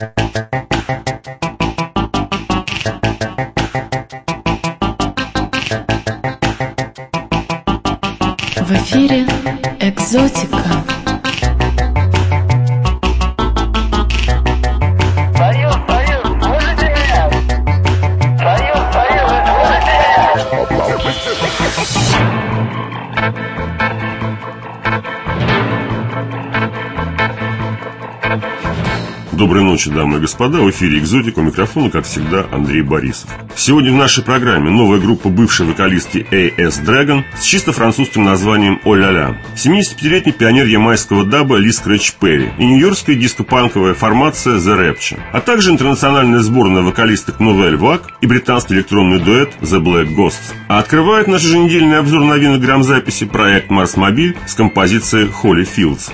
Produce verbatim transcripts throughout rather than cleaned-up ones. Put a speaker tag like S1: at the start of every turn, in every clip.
S1: В эфире «Экзотика».
S2: Союз, Союз, слышите меня? Союз, Союз, слышите меня?
S3: Доброй ночи, дамы и господа. В эфире «Экзотика», у микрофона, как всегда, Андрей Борисов. Сегодня в нашей программе новая группа бывшей вокалистки эй эс Dragon с чисто французским названием «О-ля-ля», семидесятипятилетний пионер ямайского даба Ли Скретч Перри и нью-йоркская диско-панковая формация The Rapture, а также интернациональная сборная вокалисток Nouvelle Vague и британский электронный дуэт The Black Ghosts. А открывает наш еженедельный обзор новинок грамзаписи проект Mars Mobile с композицией Holy Fields.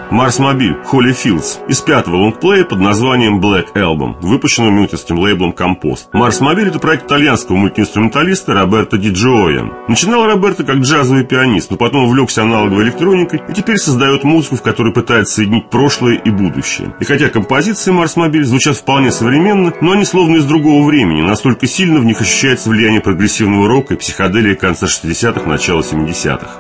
S3: Марсмобиль Холли Филдс из пятого лонгплея под названием Black Album, выпущенного мультинструментальным лейблом Компост. Марсмобиль — это проект итальянского мультиинструменталиста Роберто Ди Джоя. Начинал Роберто как джазовый пианист, но потом увлекся аналоговой электроникой и теперь создает музыку, в которой пытается соединить прошлое и будущее. И хотя композиции Марсмобиль звучат вполне современно, но они словно из другого времени, настолько сильно в них ощущается влияние прогрессивного рока и психоделии конца шестидесятых, начала семидесятых.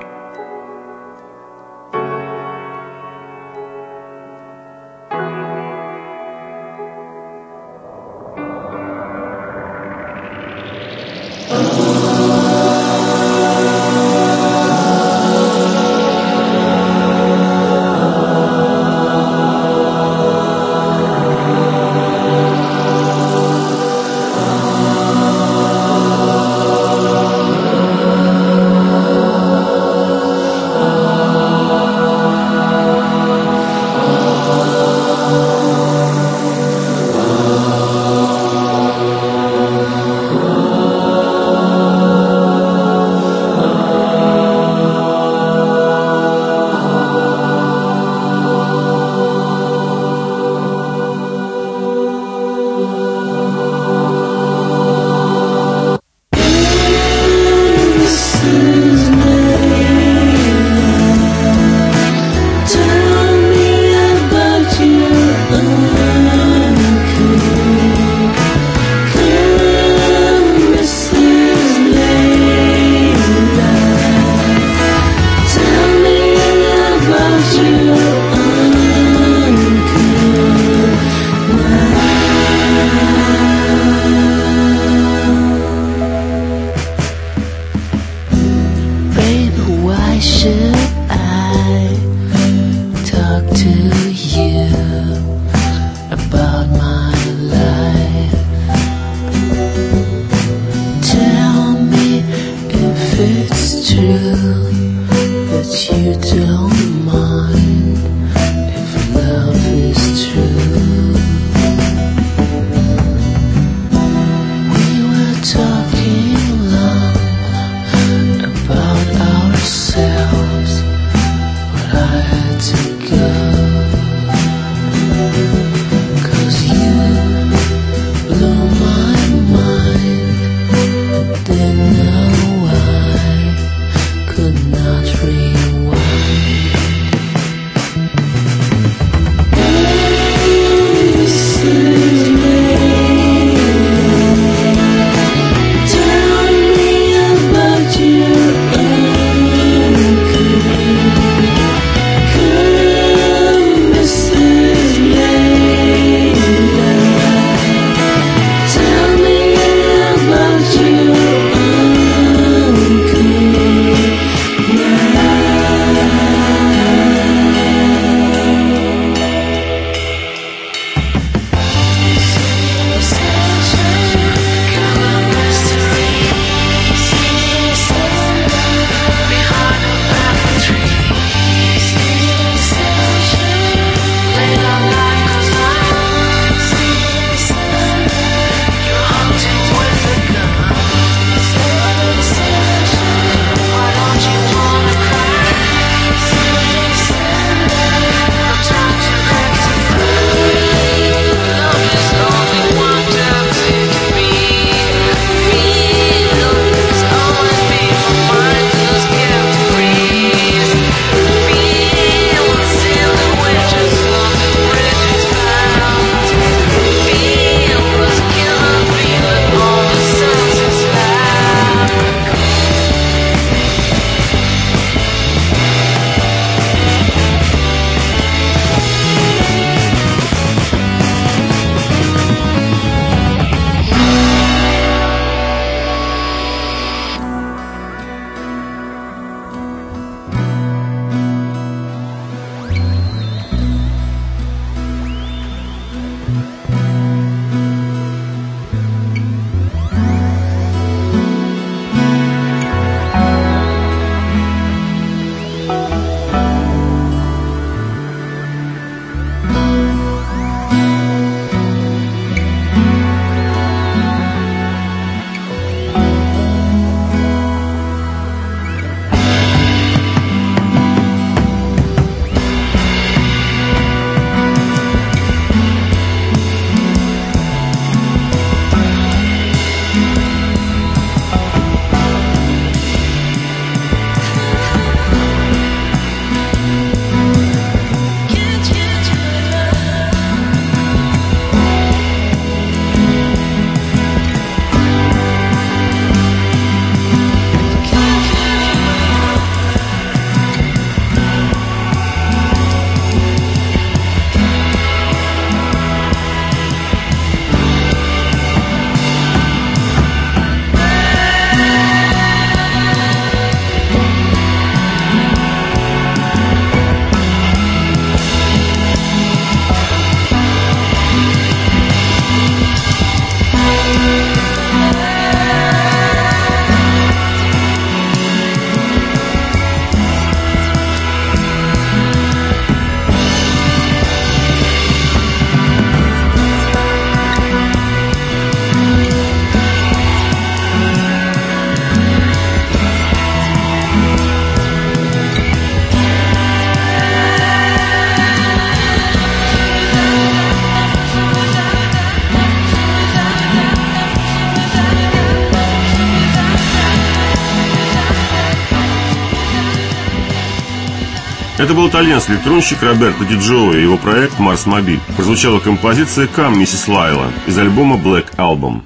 S3: Это был итальянский электронщик Роберто Ди Джо и его проект «Марс Мобиль». Прозвучала композиция «Come, миссис Лайла» из альбома Black Album.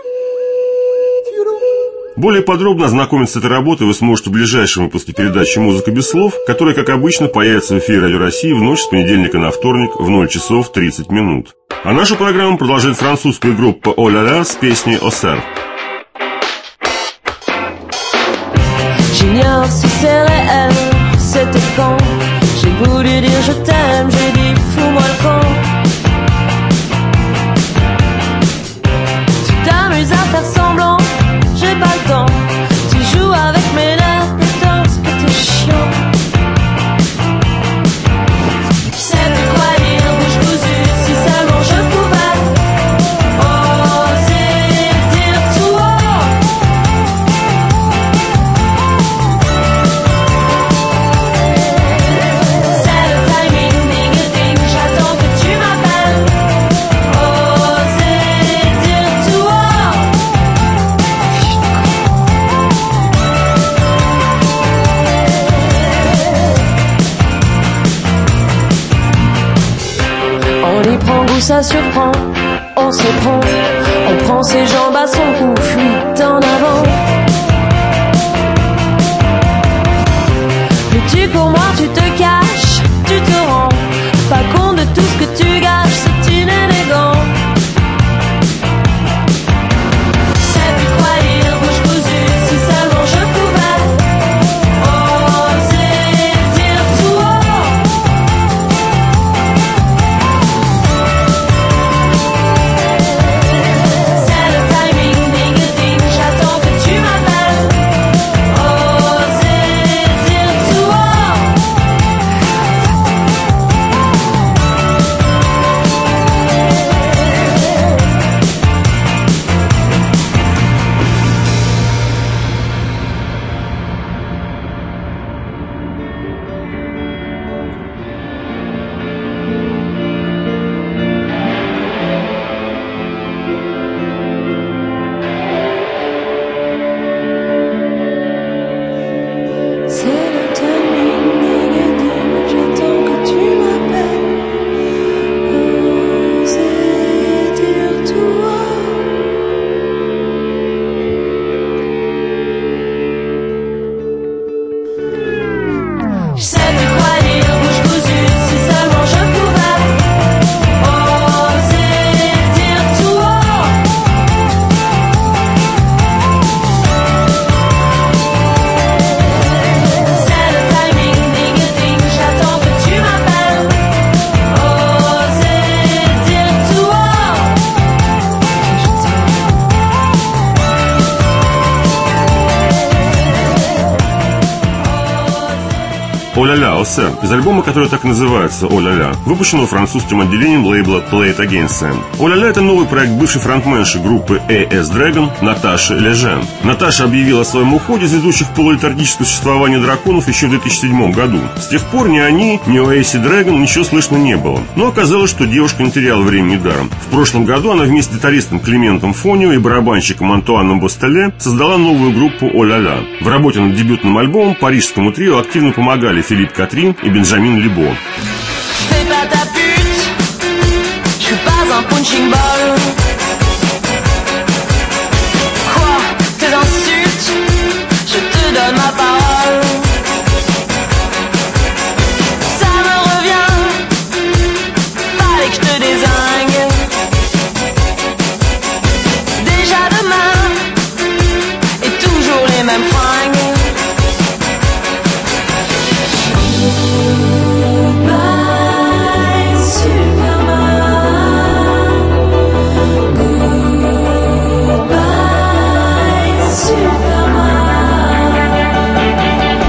S3: Более подробно ознакомиться с этой работой вы сможете в ближайшем выпуске передачи «Музыка без слов», которая, как обычно, появится в эфире Радио России в ночь с понедельника на вторник в ноль часов тридцать минут. А нашу программу продолжает французская группа «О ля ля» с песней «О сэр».
S4: J'ignore si c'est réel, c'était quand j'ai voulu dire je t'aime, j'ai dit fous-moi le camp. Tu t'amuses à faire semblant, j'ai pas le temps. Tu joues avec mes nerfs, putain, ce que t'es chiant. C'est plus quoi dire, bouche cousue, si seulement je pouvais oser dire tout haut. C'est le timing, ding et ding, j'attends que tu m'appelles. Oser dire tout haut. On y prend goût, ça surprend, on se prend, on prend ses jambes à son cou, fuite en avant. Plus tu cours, moins tu te caches, tu te rends pas compte de tout ce que tu gâches, c'est inélégant. C'est plus quoi dire, bouche cousue, si seulement je pouvais oser dire tout haut. C'est le timing, ding et ding, j'attends que tu m'appelles. Oser dire tout haut. C'est le timing, ding et ding, j'attends que tu m'appelles. Oser dire tout haut. Je sais plus quoi dire, bouche cousue, si seulement je pouvais oser dire tout haut. C'est le timing, ding et ding, j'attends que tu m'appelles. Oser dire tout haut. Je
S3: «О ля ля, о сэр» из альбома, который так и называется «О ля ля», выпущенного французским отделением лейбла Play It Again Sam. «О ля ля» — это новый проект бывшей фронтменши группы эй эс Dragon Наташи Лежен. Наташа объявила о своем уходе из ведущих полулитургического существования драконов еще в две тысячи седьмом году. С тех пор ни о ней, ни о эй эс Dragon ничего слышно не было. Но оказалось, что девушка не теряла времени даром. В прошлом году она вместе с гитаристом Климентом Фонио и барабанщиком Антуаном Бостеле создала новую группу «О ля ля». В работе над дебютным альбомом парижскому трио активно помогали Филипп Катрин и Бенджамин Либо.
S4: Je fais pas ta pute, je suis pas un punching ball. Quoi, tes insultes, je te donne ma parole. Ça me revient, fallait que je te dézingue. Déjà demain, et toujours les mêmes fringues. Goodbye, Superman. Goodbye, Superman.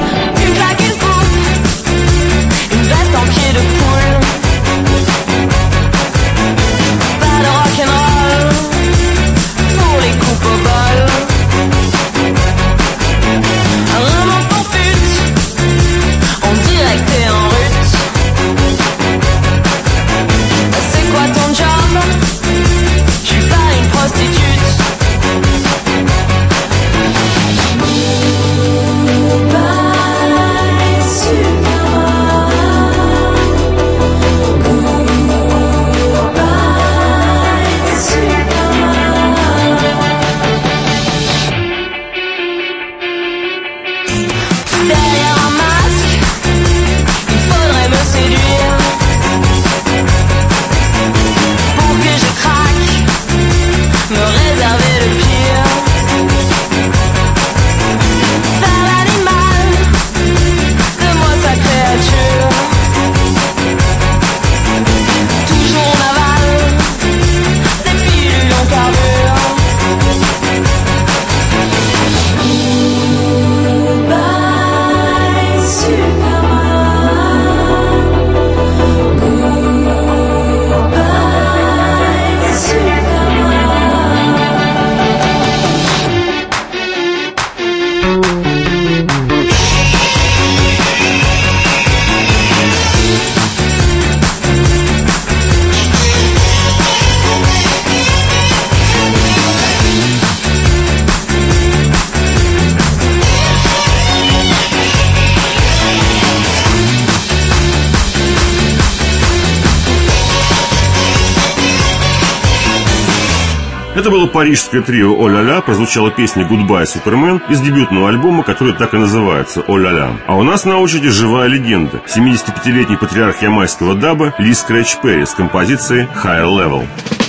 S3: Это было парижское трио «О-ля-ля», прозвучала песня «Goodbye, Superman» из дебютного альбома, который так и называется «О-ля-ля». А у нас на очереди живая легенда, семидесятипятилетний патриарх ямайского даба Ли Скрэч Перри с композицией «Higher Level».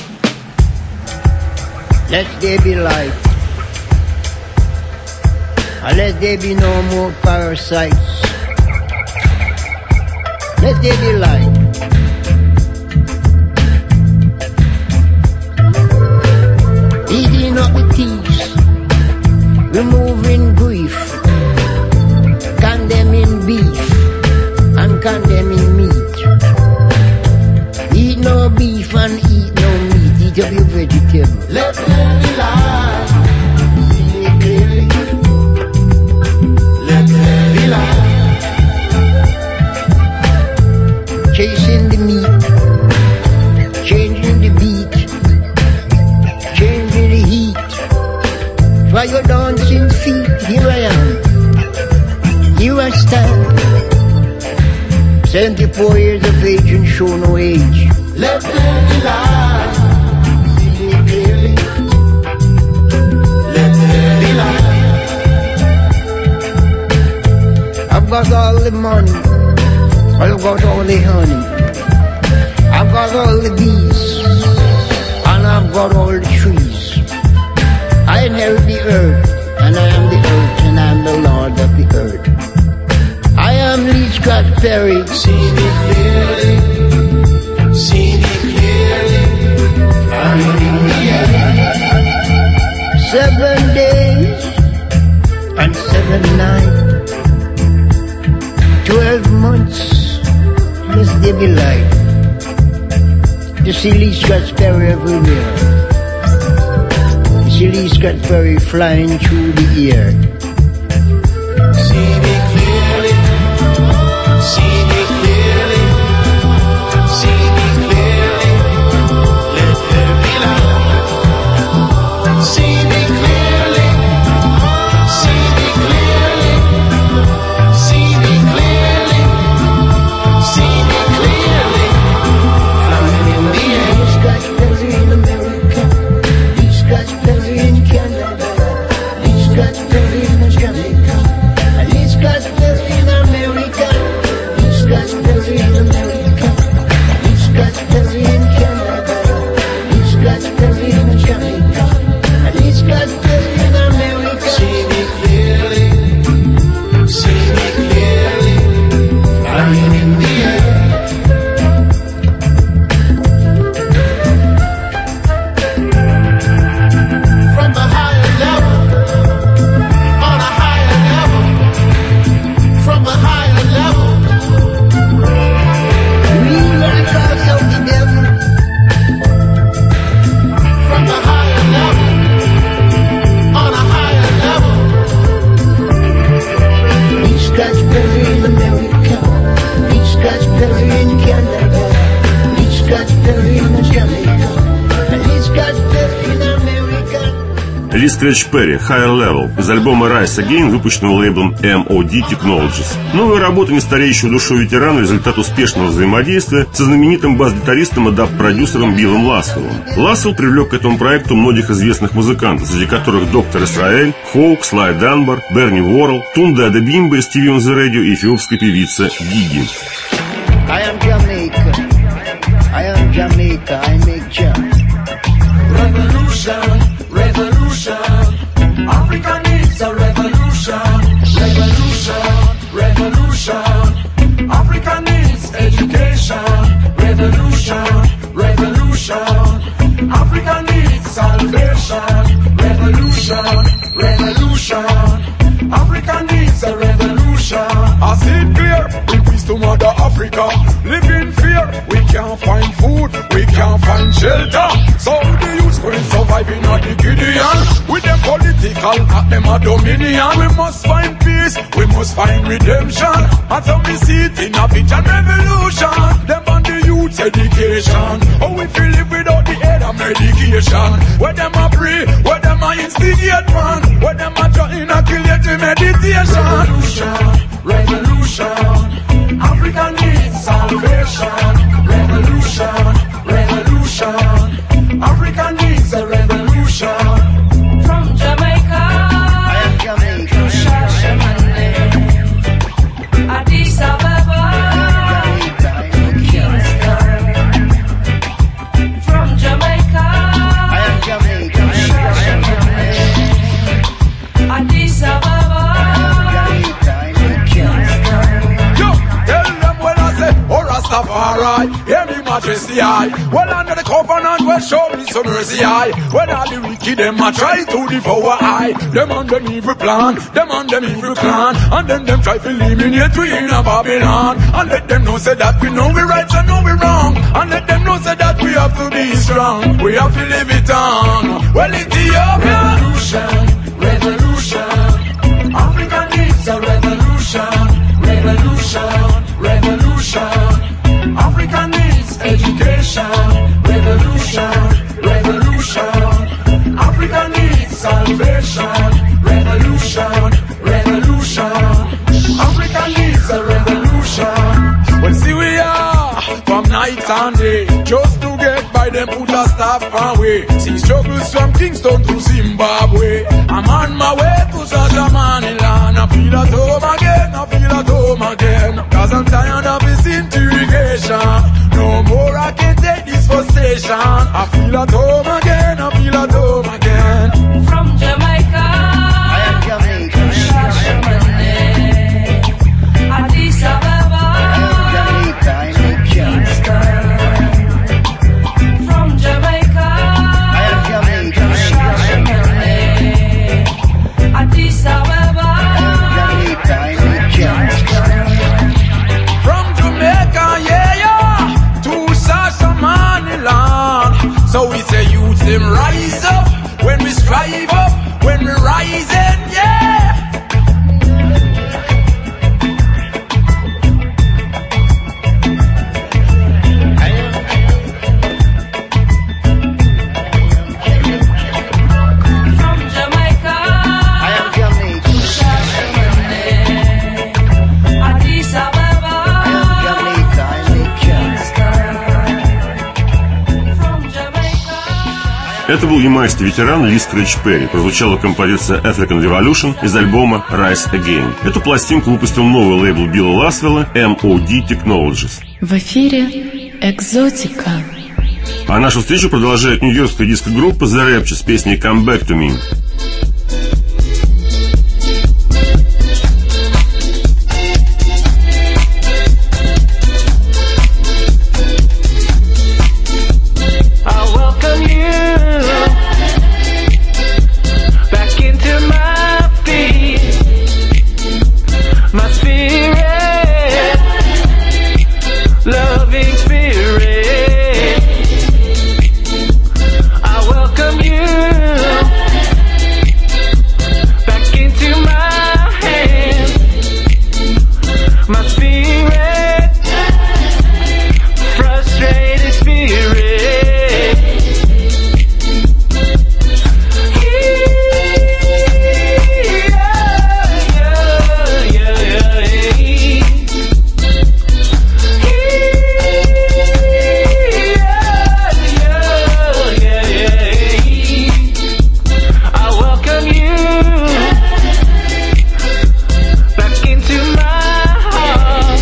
S5: Let there be light, and let there be no more parasites. Let there be light. Eating up the thieves, removing grief, condemning beef, and condemning meat. Eat no beef and eat no meat. Eat up your vegetables. Let there be light. See it clearly. Let there be light. Chasing the meat, changing the beat, changing the heat. While you're dancing feet, here I am, here I stand. Seventy-four years of age and show no age. Let there be light. See it clearly. Let there be light. I've got all the money, I've got all the honey, I've got all the bees, and I've got all the trees. I inherit the earth, and I am the earth, and I am the Lord of the earth. I am Lee Scratch Perry. See me clearly, see me clearly, I'm in the air. Seven days and seven nights, twelve months, let there be light. You see Lee Scratch Perry everywhere. You see Lee Scratch Perry flying through the air. See me clearly, see me clearly, see me clearly, let there be light. See me clearly, see me clearly, see me clearly, see me clearly. I'm in the air. Lee Scratch Perry in America, Lee Scratch Perry in Canada, Lee Scratch Perry in Jamaica, Lee Scratch Perry in America, Lee Scratch Perry in America, Lee Scratch Perry in Canada, Lee Scratch Perry in Jamaica, Lee Scratch Perry in America. See me clearly, see me clearly, I'm in the air. From a higher level, on a higher level, from a higher level. We gonna cast out the devil. From a higher level, on a higher level. Lee Scratch Perry in America, Lee Scratch Perry in Canada, Lee Scratch Perry in Jamaica, Lee Scratch Perry in America.
S3: Ли Скрэч Перри, Higher Level, из альбома Rise Again, выпущенного лейблом эм о ди Technologies. Новая работа нестареющего душой ветерана — результат успешного взаимодействия со знаменитым бас-гитаристом и даб-продюсером Биллом Ласвеллом. Ласвелл привлек к этому проекту многих известных музыкантов, среди которых Доктор Исраэль, Хоук, Слай Данбар, Берни Уоррелл, Тунде Адебимбе из ти ви on the Radio и эфиопская певица Гиги.
S5: I am Jamaica, I am Jamaica, I make jam.
S6: Revolution, revolution, Africa needs a revolution, revolution, revolution, Africa needs education, revolution, revolution, Africa needs salvation, revolution, revolution, Africa needs a revolution. I see it clear, we peace to Mother Africa, live in fear, we can't find food, we can't find shelter, so the youth going surviving at the Gideon, with them political, at them a dominion, we must find peace, we must find redemption, and so we see it in a vision revolution, them and the youth's education, how we feel live without the aid of medication, where them a pray, where them a instigate man, where them a try in a creative meditation. Revolution, revolution, Africa needs salvation, revolution, revolution, Africa needs a revolution. Rastafari, hear me majesty I. Well under the covenant, well show me some mercy I. When all the wicked them a try to devour I. Them on them evil plan, them on them evil plan. And then them try to eliminate we in a Babylon. And let them know say that we know we right and know we wrong. And let them know say that we have to be strong. We have to live it on. Well Ethiopia, revolution, revolution. Africa needs a revolution, revolution, revolution. Africa needs education, revolution, revolution. Africa needs salvation, revolution, revolution. Africa needs a revolution. Well, see we are from night and day, just to get by them put a staff away. See struggles from Kingston to Zimbabwe. I'm on my way to Shashamaniland. I feel at home again, I feel at home again. Cause I'm tired of this interrogation. No more I can take this frustration. I feel at home again, I feel at home again.
S4: From Jamaica,
S5: I am Jamaica.
S4: Addis Ababa,
S5: I am Jamaica. I make chance.
S4: from Jamaica,
S5: I am Jamaica.
S4: Addis Ababa,
S5: Jamaica. I make chance.
S6: From Jamaica, yeah, yeah, to Shashamaniland. So we say youth them rise up, when we strive up, when we rising, yeah.
S4: from Jamaica,
S5: I am Jamaica.
S4: Addis Ababa,
S5: Jamaica. I make chance.
S4: from Jamaica.
S3: Это был ямайский ветеран Ли Скретч Перри. Прозвучала композиция African Revolution из альбома Rise Again. Эту пластинку выпустил новый лейбл Билла Ласвелла эм о ди Technologies.
S1: В эфире «Экзотика».
S3: А нашу встречу продолжает нью-йоркская диско-группа The Rapture с песней Come Back to Me.
S2: I welcome you back into my feet, my spirit, loving spirit. I welcome you back into my hands, my spirit, frustrated spirit. I welcome you back into my heart.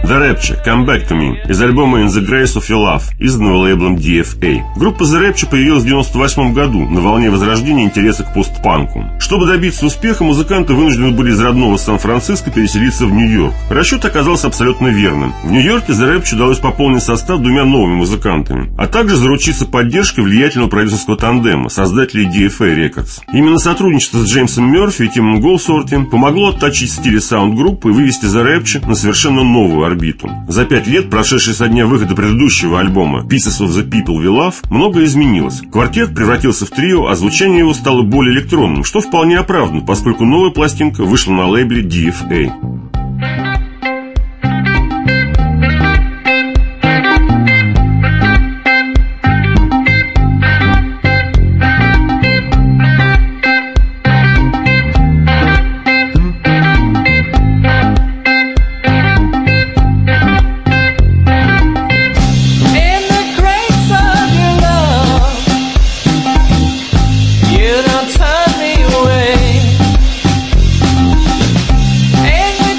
S3: The Rapture, Come Back to Me из альбома In the Grace of Your Love, изданного лейблом ди эф эй. Группа The Rapture появилась в девяносто восьмом году на волне возрождения интереса к постпанку. Чтобы добиться успеха, музыканты вынуждены были из родного Сан-Франциско переселиться в Нью-Йорк. Расчет оказался абсолютно верным. В Нью-Йорке The Rapture удалось пополнить состав двумя новыми музыкантами, а также заручиться поддержкой влиятельного продюсерского тандема, создателей ди эф эй Records. Именно сотрудничество с Джеймсом Мерфи и Тимом Голсорти помогло отточить стиль саунд-группы и вывести The Rapture на совершенно новую орбиту. За пять лет, прошедшие со дня выхода предыдущего альбома Pieces of the People We Love, многое изменилось. Квартет превратился в трио, а звучание его стало более электронным, что вполне оправдано, поскольку новая пластинка вышла на лейбле ди эф эй.
S2: You don't turn me away. And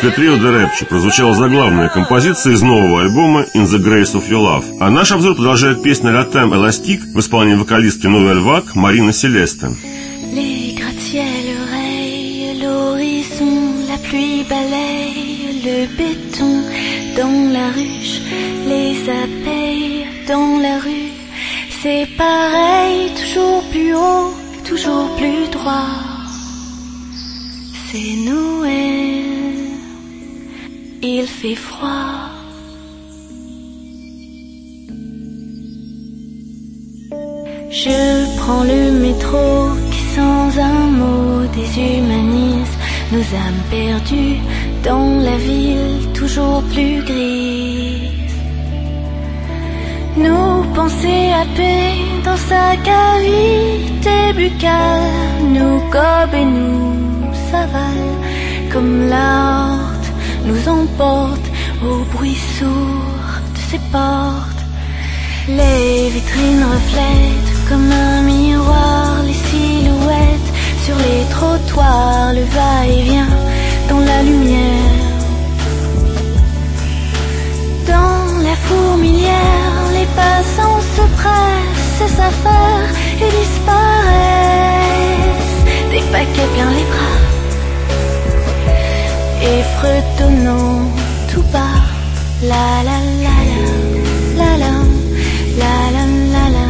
S3: Британское трио The Rapture прозвучала заглавная композиция из нового альбома In the Grace of Your Love. А наш обзор продолжает песня Le Temps Elastique в исполнении вокалистки Nouvelle Vague Марины Селесте.
S7: Les gratte-ciels rayent l'horizon, la pluie balaye le béton dans la ruche, les abeilles dans la rue, c'est pareil, toujours plus haut, toujours plus droit. C'est Noël, il fait froid. Je prends le métro qui sans un mot déshumanise nos âmes perdues dans la ville toujours plus grise. Nos pensées happées dans sa cavité buccale nous gobent et nous s'avalent comme la horte nous emporte au bruit sourd de ses portes. Les vitrines reflètent comme un miroir les silhouettes sur les trottoirs, le va-et-vient dans la lumière. Dans la fourmilière, les passants se pressent et s'affairent et disparaissent, des paquets plein les bras, et fredonnant tout bas, la la la la, la la, la la la la.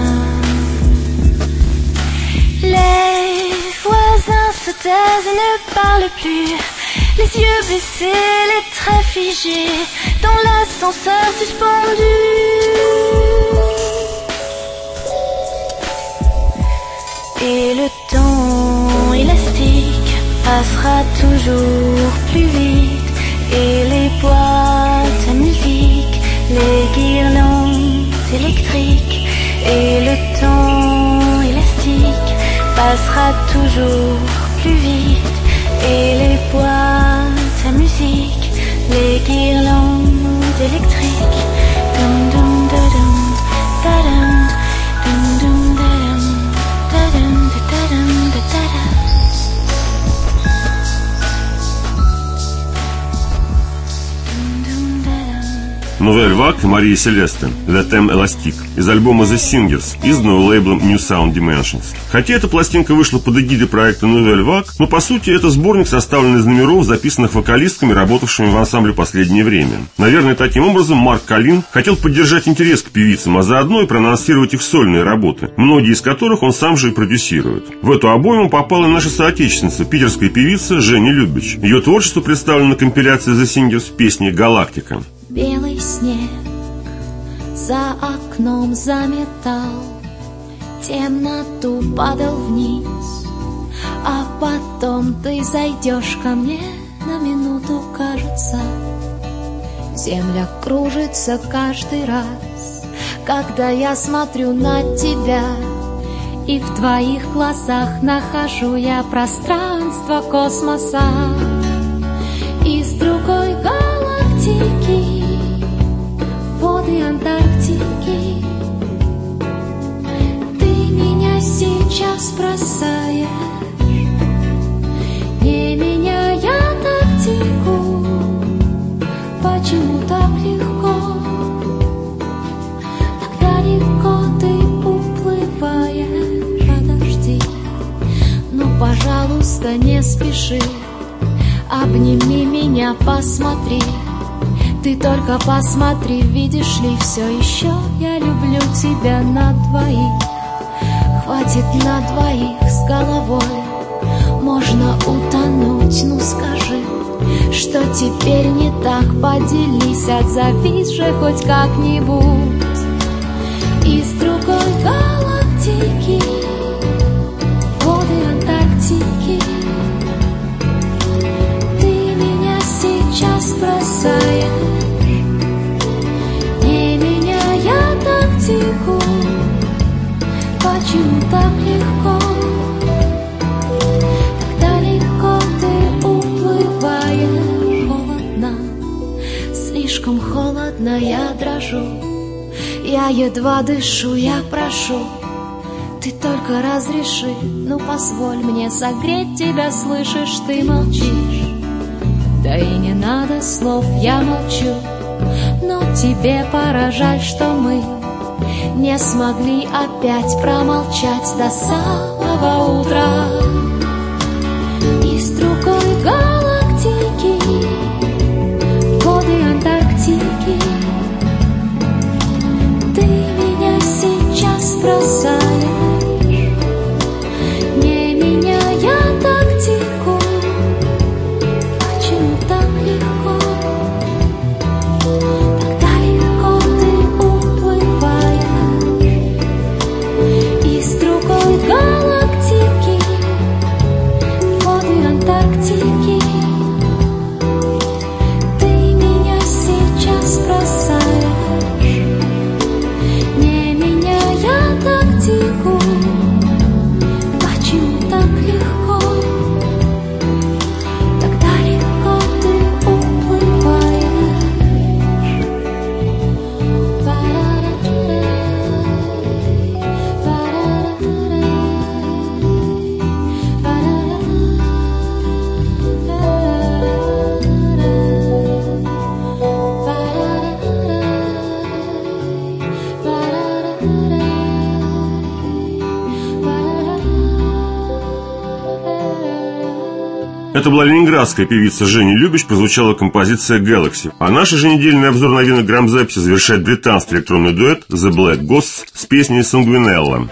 S7: Les voisins se taisent et ne parlent plus, les yeux baissés, les traits figés, dans l'ascenseur suspendu. Et le temps élastique passera toujours plus vite, et les boîtes à musique, les guirlandes électriques, et le temps élastique passera toujours plus vite, et les boîtes à musique, les guirlandes électriques. Dum dum da dum da dum, dum dum da dum da dum da dum da da da.
S3: Nouvelle Vague и Мария Селесте Le Temps Elastique из альбома The Singers, изданного лейблом New Sound Dimensions. Хотя эта пластинка вышла под эгидой проекта Nouvelle Vague, но по сути это сборник, составленный из номеров, записанных вокалистками, работавшими в ансамбле в последнее время. Наверное, таким образом Марк Калин хотел поддержать интерес к певицам, а заодно и проанонсировать их сольные работы, многие из которых он сам же и продюсирует. В эту обойму попала наша соотечественница, питерская певица Женя Любич. Ее творчество представлено на компиляции The Singers песни «Галактика».
S8: Белый снег за окном заметал, темноту падал вниз, а потом ты зайдешь ко мне на минуту, кажется. Земля кружится каждый раз, когда я смотрю на тебя, и в твоих глазах нахожу я пространство космоса. Из другой галактики воды Антарктики ты меня сейчас бросаешь, не меняя тактику. Почему так легко, так далеко ты уплываешь? Подожди, ну пожалуйста не спеши, обними меня, посмотри. Ты только посмотри, видишь ли, все еще я люблю тебя на двоих. Хватит на двоих с головой, можно утонуть, ну скажи, что теперь не так, поделись, отзовись же хоть как-нибудь. Из другой галактики воды Антарктики ты меня сейчас бросаешь, тактику. Почему так легко, так далеко ты уплываешь? Холодно, слишком холодно, я дрожу, я едва дышу, я прошу, ты только разреши, ну позволь мне согреть тебя, слышишь, ты молчишь. да и не надо слов, я молчу. Но тебе пора, жаль, что мы не смогли опять промолчать до самого утра. И с другой галактики, воды Антарктики, ты меня сейчас бросаешь, не меняя тактику. Почему так легко? Так далеко ты уплываешь. Из другой галактики, воды Антарктики, ты меня сейчас бросаешь, не меняя тактику. Почему так легко? Так далеко ты уплываешь.
S3: Это была ленинградская певица Женя Любич, прозвучала композиция Galaxy. А наш еженедельный обзор новинок грамзаписи завершает британский электронный дуэт The Black Ghosts с песней Sanguinella.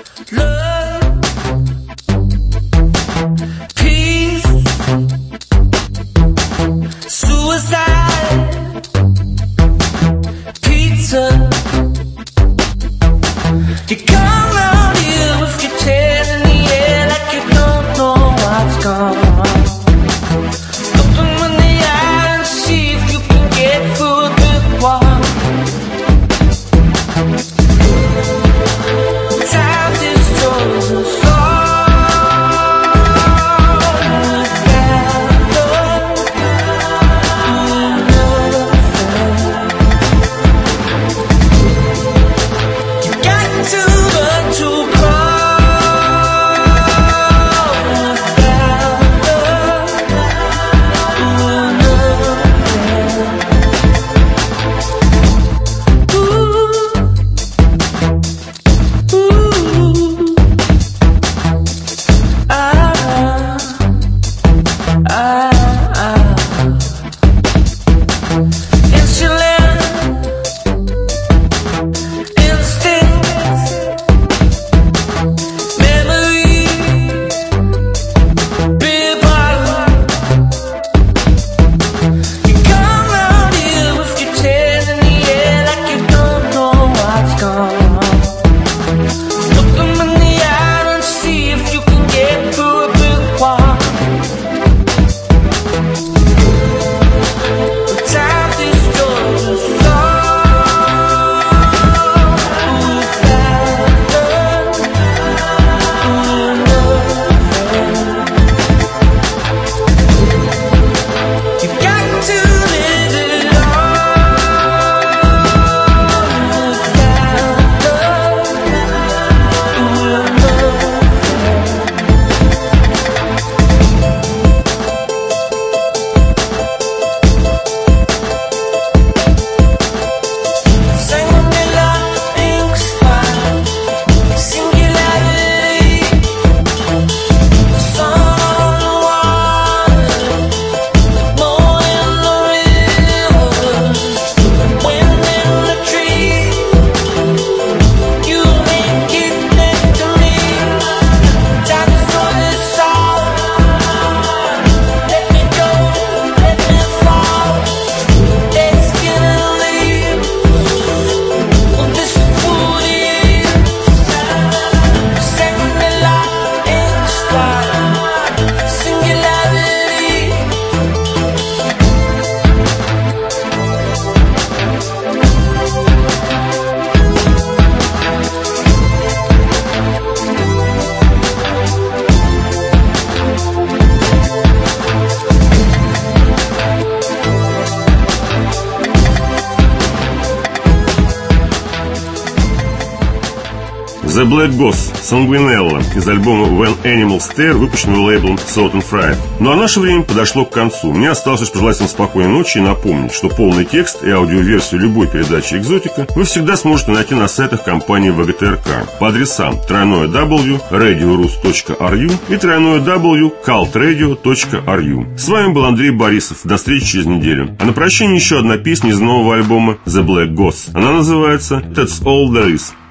S6: Time
S3: The Black Ghost, Sanguinella из альбома When Animals Stare, выпущенного лейблом Salt and Fried. Ну а наше время подошло к концу. Мне осталось лишь пожелать вам спокойной ночи и напомнить, что полный текст и аудиоверсию любой передачи «Экзотика» вы всегда сможете найти на сайтах компании вэ гэ тэ эр ка по адресам дабл ю дабл ю точка радио рус точка ар ю и дабл ю дабл ю точка калт радио точка ар ю. С вами был Андрей Борисов. До встречи через неделю. А на прощание еще одна песня из нового альбома The Black Ghost. Она называется That's All There Is.